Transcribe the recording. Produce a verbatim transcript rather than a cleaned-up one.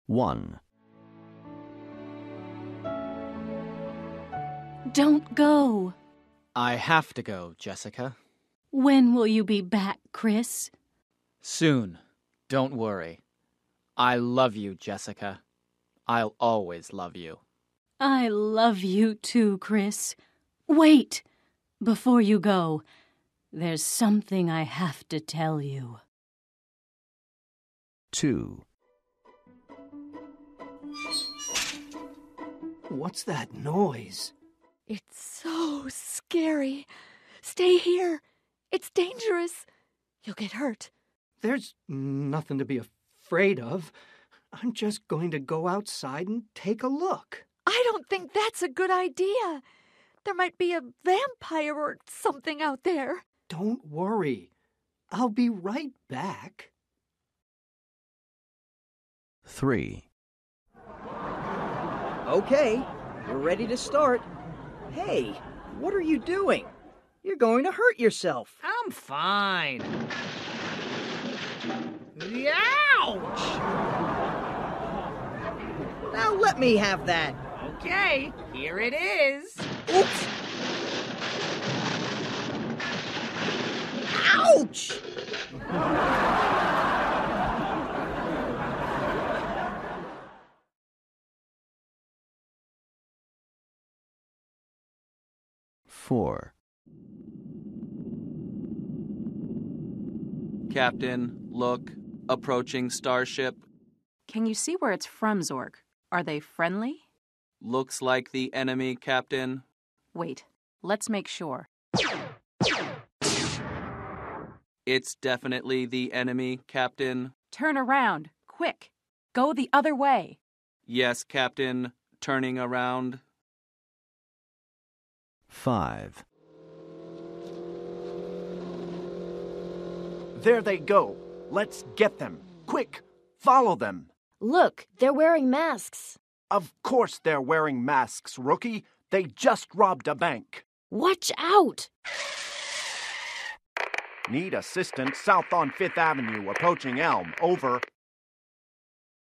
one. Don't go. I have to go, Jessica. When will you be back, Chris? Soon. Don't worry. I love you, Jessica. I'll always love you. I love you too, Chris. Wait! Before you go, there's something I have to tell you. two. What's that noise? It's so scary. Stay here. It's dangerous. You'll get hurt. There's nothing to be afraid of. I'm just going to go outside and take a look. I don't think that's a good idea. There might be a vampire or something out there. Don't worry. I'll be right back. three. Okay, we're ready to start. Hey, what are you doing? You're going to hurt yourself. I'm fine. Ouch! Now let me have that. Okay, here it is. Oops! Ouch! four. Captain, look. Approaching starship. Can you see where it's from, Zork? Are they friendly? Looks like the enemy, Captain. Wait, let's make sure. It's definitely the enemy, Captain. Turn around, quick. Go the other way. Yes, Captain. Turning around. five. There they go. Let's get them. Quick, follow them. Look, they're wearing masks. Of course they're wearing masks, rookie. They just robbed a bank. Watch out! Need assistance south on Fifth Avenue, approaching Elm. Over.